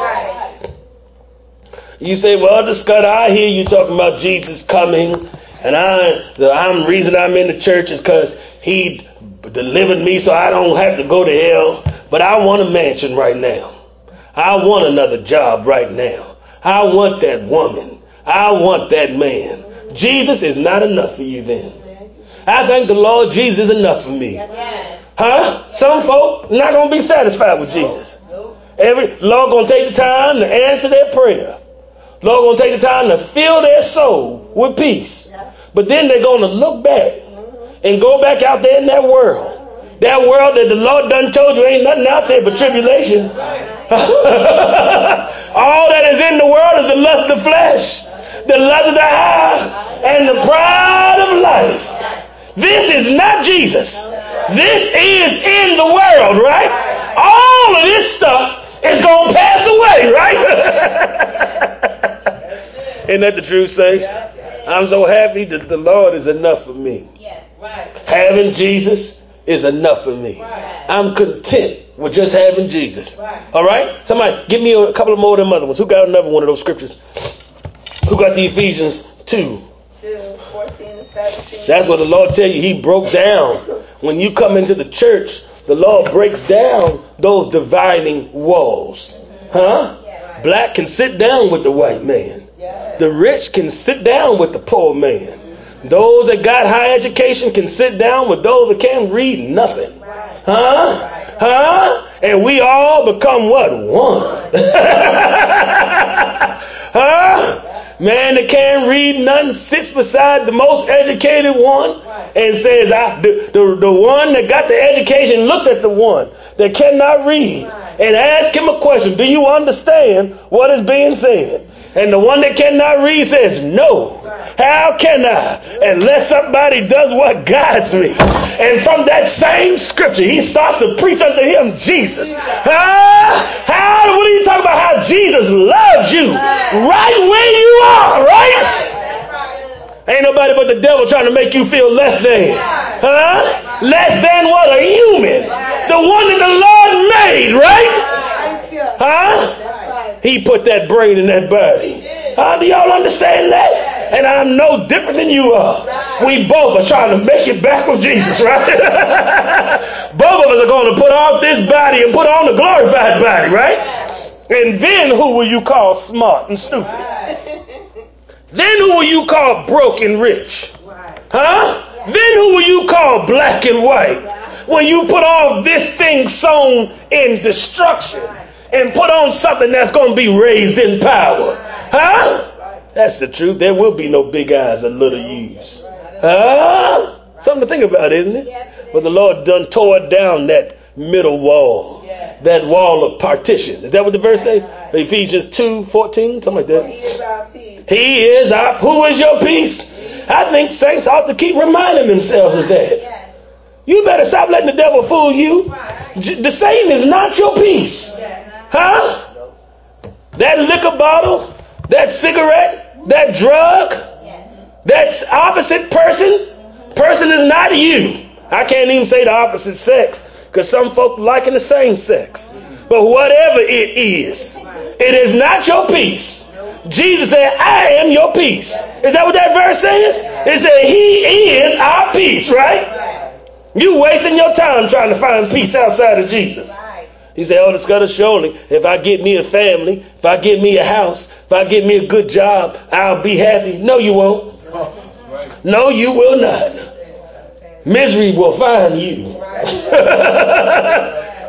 You say, well, Elder Scott, I hear you talking about Jesus coming, and the reason I'm in the church is because he delivered me so I don't have to go to hell. But I want a mansion right now. I want another job right now. I want that woman. I want that man. Jesus is not enough for you then. I thank the Lord Jesus is enough for me. Huh? Some folk not going to be satisfied with Jesus. Lord going to take the time to answer their prayer. Lord going to take the time to fill their soul with peace. But then they're going to look back and go back out there in that world. That world that the Lord done told you ain't nothing out there but tribulation. All that is in the world is the lust of the flesh, the lust of the eye, and the pride of life. This is not Jesus. This is in the world, right? All of this stuff is going to pass away, right? Isn't that the truth, saints? I'm so happy that the Lord is enough for me. Having Jesus is enough for me. I'm content with just having Jesus. All right? Somebody give me a couple of more of them other ones. Who got another one of those scriptures? Who got the Ephesians 2? 14 and 17. That's what the Lord tell you. He broke down. When you come into the church, the Lord breaks down those dividing walls. Huh? Black can sit down with the white man. The rich can sit down with the poor man. Those that got high education can sit down with those that can't read nothing. Huh? Huh? And we all become what? One. Huh? Man that can't read nothing sits beside the most educated one and says, the one that got the education looks at the one that cannot read and ask him a question. Do you understand what is being said? And the one that cannot read says, no. How can I? Unless somebody does what guides me. And from that same scripture, he starts to preach unto him Jesus. What are you talking about? How Jesus loves you right where you are, right? Ain't nobody but the devil trying to make you feel less than. Less than what? A human. The one that the Lord made, right? He put that brain in that body. Do y'all understand that? And I'm no different than you are. We both are trying to make it back with Jesus, right? Both of us are going to put off this body and put on the glorified body, right? And then who will you call smart and stupid? Then who will you call broke and rich? Then who will you call black and white? When you put off this thing sown in destruction and put on something that's going to be raised in power. That's the truth. There will be no big eyes and little U's. Something to think about, isn't it? But the Lord done tore down that middle wall. That wall of partition. Is that what the verse says? Ephesians 2:14, something like that. He is our peace. Who is your peace? I think saints ought to keep reminding themselves of that. You better stop letting the devil fool you. The Satan is not your peace. That liquor bottle, that cigarette, that drug, that opposite person is not you. I can't even say the opposite sex because some folk liking the same sex. But whatever it is not your peace. Jesus said, I am your peace. Is that what that verse says? It said, he is our peace, right? You wasting your time trying to find peace outside of Jesus. He said, oh, it's going to surely, if I get me a family, if I get me a house, if I get me a good job, I'll be happy. No, you won't. No, you will not. Misery will find you.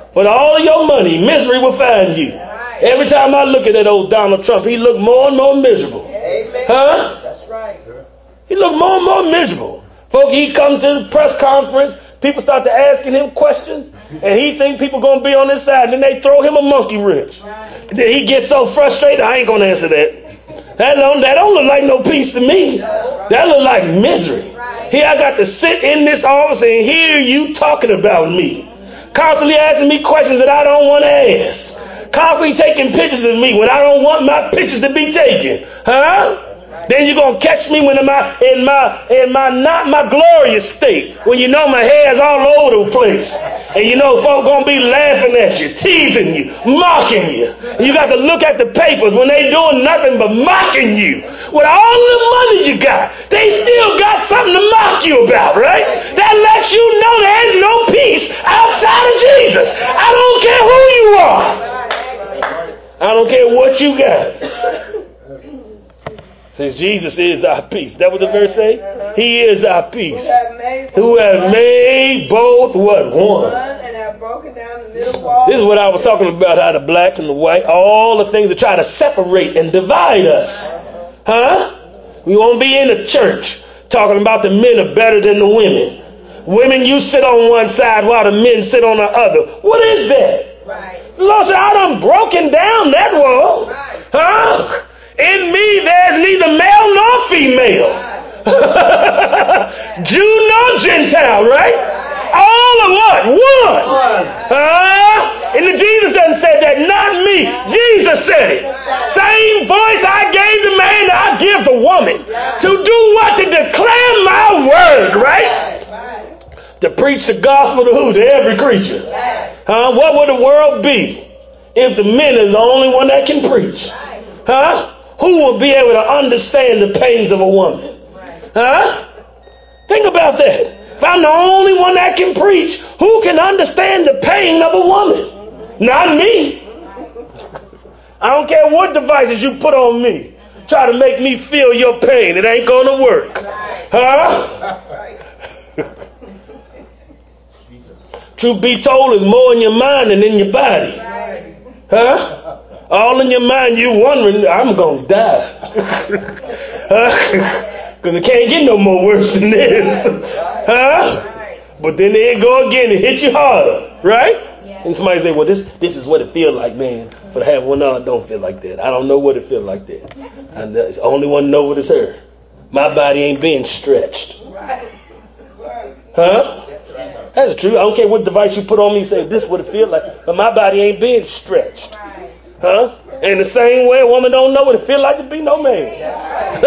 For all of your money, misery will find you. Every time I look at that old Donald Trump, he looked more and more miserable. Huh? That's right. He looked more and more miserable. Folks, he comes to the press conference, people start to asking him questions, and he think people going to be on his side, and then they throw him a monkey wrench. And then he gets so frustrated, I ain't going to answer that. That don't look like no peace to me. That look like misery. Here I got to sit in this office and hear you talking about me. Constantly asking me questions that I don't want to ask. Constantly taking pictures of me when I don't want my pictures to be taken. Huh? Then you're going to catch me when in my not my glorious state. When you know my hair's all over the place. And you know folk going to be laughing at you, teasing you, mocking you. And you got to look at the papers when they doing nothing but mocking you. With all the money you got, they still got something to mock you about, right? That lets you know there's no peace outside of Jesus. I don't care who you are. I don't care what you got. Since Jesus is our peace. That what the verse say? He is our peace. Who have made both what? One. And have broken down the middle wall. This is what I was talking about, how the black and the white, all the things that try to separate and divide us. Huh? We won't be in the church talking about the men are better than the women. Women, you sit on one side while the men sit on the other. What is that? Right. The Lord said, I done broken down that wall. Right. Huh? In me, there's neither male nor female. Jew nor Gentile, right? All of what? One. And the Jesus doesn't say that, not me. Jesus said it. Same voice I gave the man, I give the woman. To do what? To declare my word, right? To preach the gospel to who? To every creature. What would the world be if the men is the only one that can preach? Huh? Who will be able to understand the pains of a woman? Huh? Think about that. If I'm the only one that can preach, who can understand the pain of a woman? Not me. I don't care what devices you put on me. Try to make me feel your pain. It ain't going to work. Huh? Truth be told, is more in your mind than in your body. Huh? All in your mind, you wondering, I'm going to die. Because it can't get no more worse than this. Huh? But then there you go again, it hits you harder. Right? And somebody say, well, this is what it feels like, man. For to have one, no, it don't feel like that. I don't know what it feels like that. And the only one know what it's her. My body ain't being stretched. Huh? That's the truth. I don't care what device you put on me, say, this is what it feels like. But my body ain't being stretched. Huh? In the same way, a woman don't know what it feel like to be no man.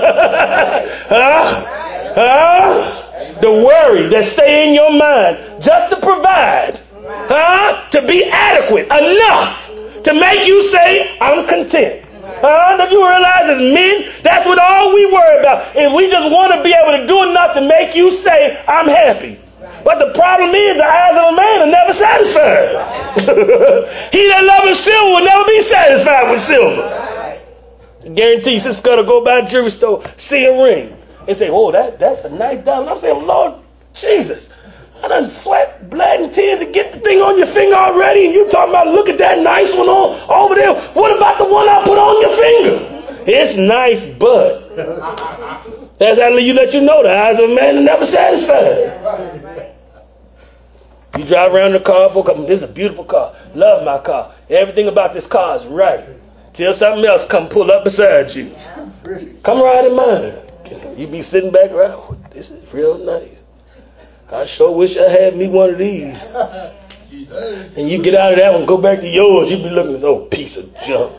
The worry that stay in your mind just to provide, to be adequate enough to make you say, I'm content. Don't you realize as men, that's what all we worry about. And we just want to be able to do enough to make you say, I'm happy. But the problem is the eyes of a man are never satisfied. He that loves silver will never be satisfied with silver. I guarantee you, sister's going to go by a jewelry store, see a ring, and say, oh, that's a nice diamond. I'm saying, Lord Jesus, I done sweat, blood, and tears to get the thing on your finger already, and you talking about, look at that nice one on over there. What about the one I put on your finger? It's nice, but that's how you let you know the eyes of a man are never satisfied. You drive around the car, this is a beautiful car. Love my car. Everything about this car is right. Till something else come pull up beside you. Come ride in mine. You be sitting back around, oh, this is real nice. I sure wish I had me one of these. And you get out of that one, go back to yours. You be looking at this old piece of junk.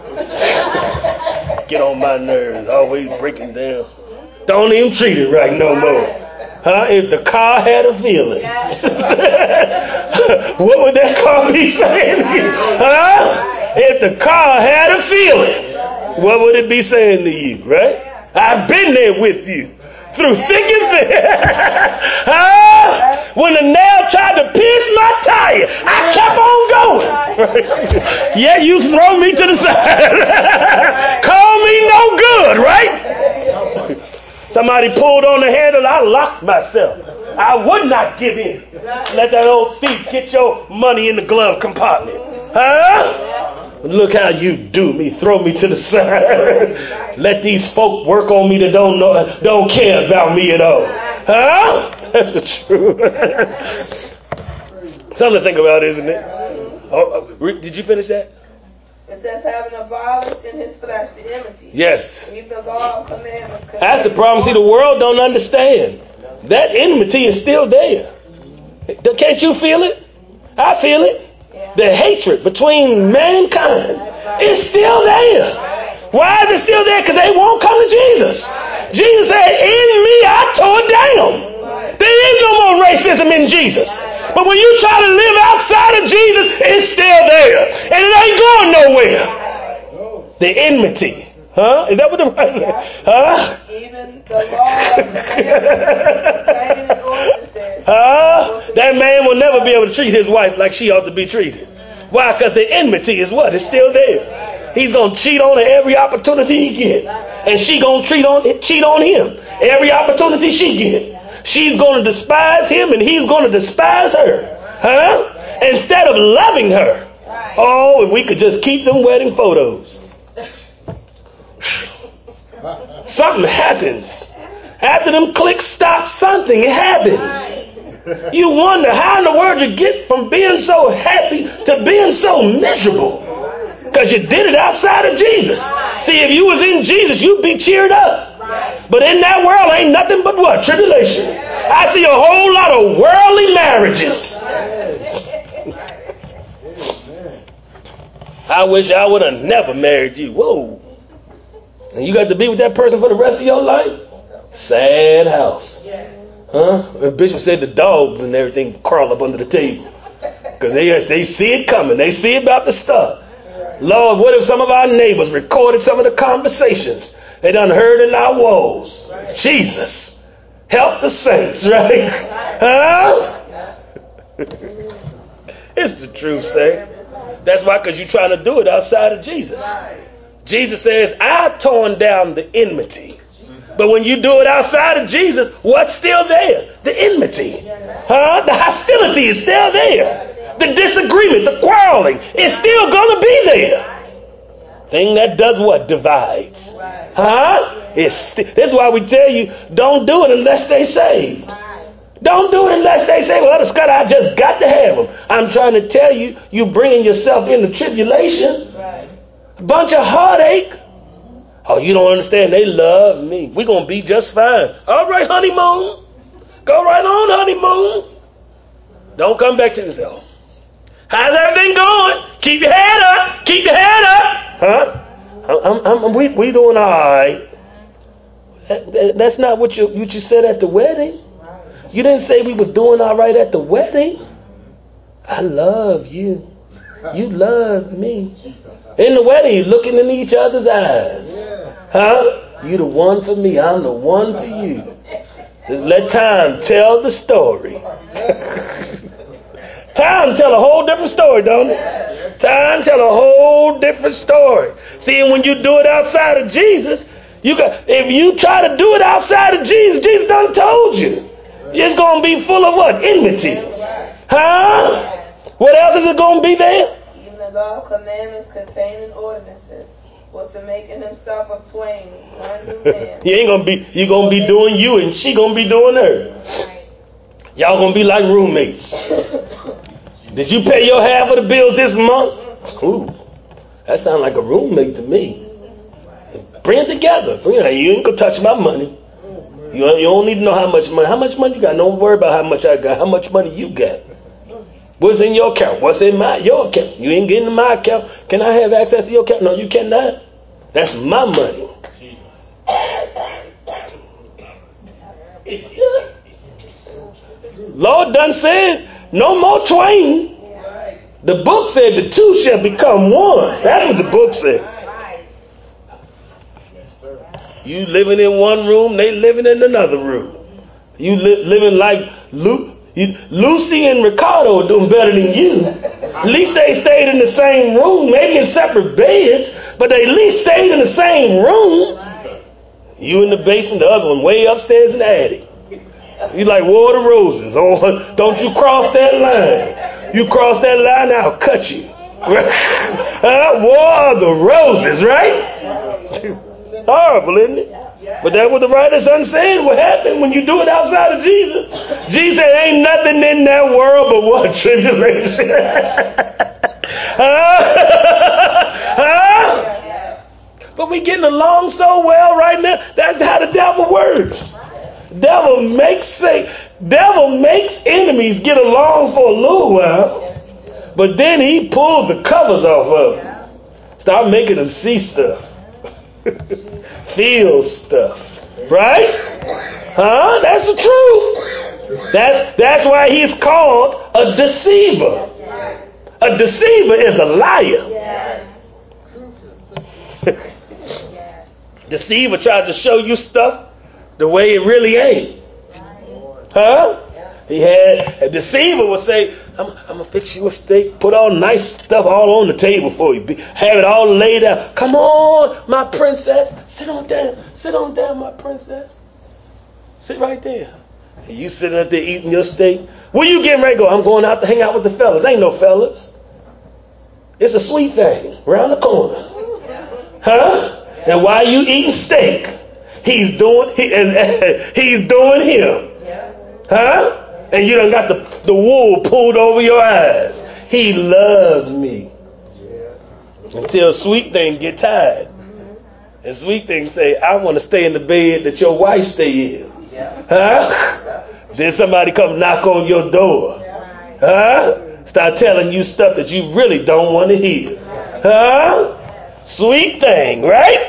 Get on my nerves, always breaking down. Don't even treat it right no more. If the car had a feeling, what would that car be saying to you? If the car had a feeling, what would it be saying to you, right? I've been there with you through thick and thin. When the nail tried to pierce my tire, I kept on going. Yeah, you throw me to the side. Call me no good, right? Somebody pulled on the handle, I locked myself. I would not give in. Let that old thief get your money in the glove compartment. Huh? Look how you do me. Throw me to the side. Let these folk work on me that don't care about me at all. Huh? That's the truth. Something to think about, isn't it? Did you finish that? It says, having abolished in his flesh the enmity. Yes. Keep the law of commandments. That's the problem. See, the world don't understand. That enmity is still there. Can't you feel it? I feel it. The hatred between mankind is still there. Why is it still there? Because they won't come to Jesus. Jesus said, in me I tore down. There is no more racism in Jesus. But when you try to live outside of Jesus, it's still there. And it ain't going nowhere. The enmity. Huh? Is that what the Bible says? Huh? Even the law of commandments. That man will never be able to treat his wife like she ought to be treated. Why? Because the enmity is what? It's still there. He's going to cheat on her every opportunity he gets. And she going to cheat on him every opportunity she gets. She's going to despise him and he's going to despise her. Huh? Instead of loving her. Oh, if we could just keep them wedding photos. Something happens. After them clicks stop, something happens. You wonder how in the world you get from being so happy to being so miserable. Because you did it outside of Jesus. See, if you was in Jesus, you'd be cheered up. But in that world ain't nothing but what? Tribulation. I see a whole lot of worldly marriages. I wish I would have never married you. Whoa. And you got to be with that person for the rest of your life? Sad house. Huh? The bishop said the dogs and everything crawl up under the table. Because they see it coming. They see about the stuff. Lord, what if some of our neighbors recorded some of the conversations they done heard in our walls? Jesus, help the saints, right? Huh? It's the truth, saint. That's why, because you're trying to do it outside of Jesus. Jesus says, I've torn down the enmity. But when you do it outside of Jesus, what's still there? The enmity. Huh? The hostility is still there. The disagreement, the quarreling is still going to be there. Thing that does what? Divides. Huh? That's why we tell you, don't do it unless they saved. Don't do it unless they say, well, Scott, I just got to have them. I'm trying to tell you, you bringing yourself into tribulation. A bunch of heartache. Oh, you don't understand. They love me. We're going to be just fine. All right, honeymoon. Go right on, honeymoon. Don't come back to yourself. How's everything going? Keep your head up. Keep your head up. Huh? We doing all right. That's not what you said at the wedding. You didn't say we was doing all right at the wedding. I love you. You love me. In the wedding, you're looking in each other's eyes. Huh? You the one for me. I'm the one for you. Just let time tell the story. Time tell a whole different story, don't it? Time tell a whole different story. See, when you do it outside of Jesus, if you try to do it outside of Jesus, Jesus done told you. It's going to be full of what? Enmity. Huh? What else is it going to be there? Even the law of commandments containing ordinances was to making himself of twain, one new man. You're going to be doing you and she going to be doing her. Y'all going to be like roommates. Did you pay your half of the bills this month? Ooh, that sounds like a roommate to me. Bring it together. You ain't going to touch my money. You don't need to know how much money. How much money you got? Don't worry about how much I got. How much money you got? What's in your account? What's in your account? You ain't getting in my account. Can I have access to your account? No, you cannot. That's my money. Lord done said, no more twain. The book said the two shall become one. That's what the book said. You living in one room, they living in another room. You living like Lucy and Ricardo are doing better than you. At least they stayed in the same room, maybe in separate beds, but they at least stayed in the same room. You in the basement, the other one way upstairs in the attic. You like War of the Roses. Oh, don't you cross that line. You cross that line, I'll cut you. War of the Roses, right? Horrible, isn't it? But that's what the writer's son said. What happened when you do it outside of Jesus? Jesus said, ain't nothing in that world but what? Tribulation. But we getting along so well right now. That's how the devil works. Devil makes enemies get along for a little while, but then he pulls the covers off of them. Start making them see stuff. Feel stuff. Right? That's the truth. That's why he's called a deceiver. A deceiver is a liar. Deceiver tries to show you stuff the way it really ain't. He had a deceiver would say, I'm gonna fix you a steak, put all nice stuff all on the table for you, have it all laid out. Come on, my princess, sit on down, my princess. Sit right there. And you sitting up there eating your steak. Where you getting ready to go? I'm going out to hang out with the fellas. Ain't no fellas. It's a sweet thing around the corner. And while you eating steak, he's doing him. And you done got the wool pulled over your eyes. He loves me. Until sweet thing get tired. And sweet thing say, I want to stay in the bed that your wife stay in. Then somebody come knock on your door. Start telling you stuff that you really don't want to hear. Sweet thing, right?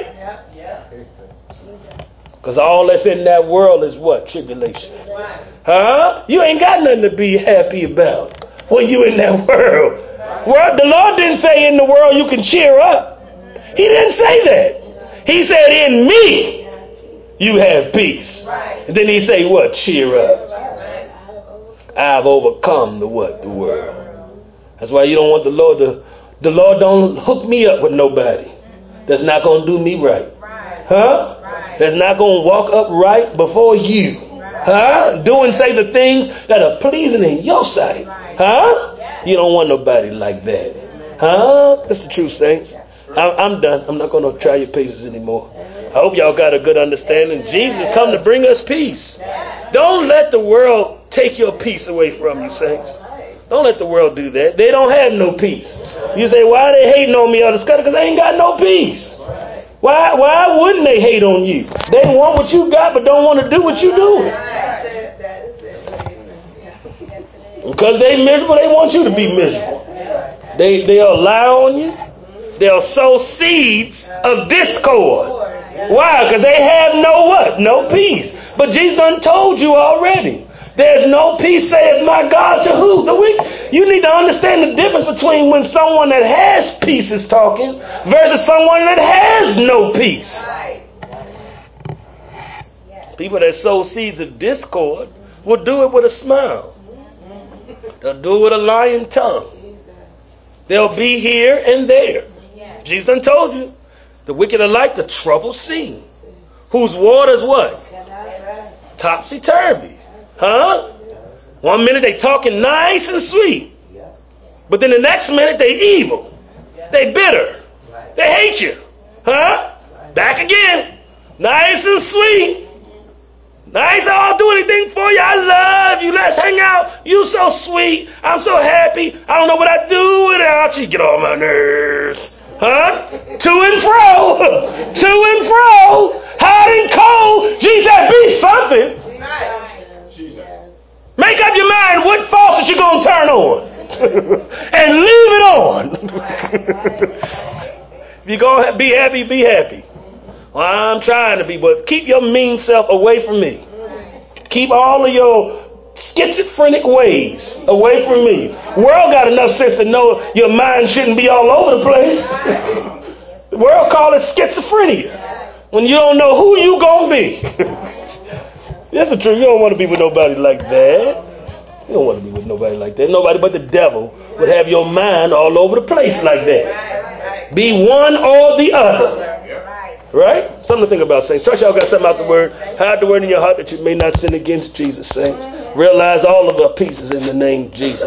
Because all that's in that world is what? Tribulation. You ain't got nothing to be happy about when you in that world. Well, the Lord didn't say in the world you can cheer up. He didn't say that. He said in me you have peace. And then he say what? Cheer up. I've overcome the what? The world. That's why you don't want the Lord to. The Lord don't hook me up with nobody that's not going to do me right. That's not going to walk upright before you. Do and say the things that are pleasing in your sight. You don't want nobody like that. That's the truth, saints. I'm done. I'm not going to try your patience anymore. I hope y'all got a good understanding. Jesus come to bring us peace. Don't let the world take your peace away from you, saints. Don't let the world do that. They don't have no peace. You say, why are they hating on me, Elder Scudder? Because they ain't got no peace. Why wouldn't they hate on you? They want what you got, but don't want to do what you do. Because they miserable, they want you to be miserable. They'll lie on you. They'll sow seeds of discord. Why? Because they have no what? No peace. But Jesus done told you already. There's no peace, saith my God, to who? The weak. You need to understand the difference between when someone that has peace is talking versus someone that has no peace. People that sow seeds of discord will do it with a smile. They'll do it with a lying tongue. They'll be here and there. Jesus done told you. The wicked are like the troubled sea, whose waters what? Topsy-turvy. 1 minute they talking nice and sweet, but then the next minute they evil, they bitter, they hate you. Back again, nice and sweet, nice. I'll do anything for you. I love you. Let's hang out. You so sweet. I'm so happy. I don't know what I'd do without you. Get on my nerves. To and fro, hot and cold. Jesus, be something. Make up your mind what faucet you're going to turn on and leave it on. If you're going to be happy, be happy. Well, I'm trying to be, but keep your mean self away from me. Keep all of your schizophrenic ways away from me. The world got enough sense to know your mind shouldn't be all over the place. The world call it schizophrenia. When you don't know who you going to be. That's the truth. You don't want to be with nobody like that. You don't want to be with nobody like that. Nobody but the devil would have your mind all over the place like that. Be one or the other. Right? Something to think about, saints. Trust y'all got something out the word. Hide the word in your heart that you may not sin against Jesus, saints. Realize all of our pieces in the name of Jesus.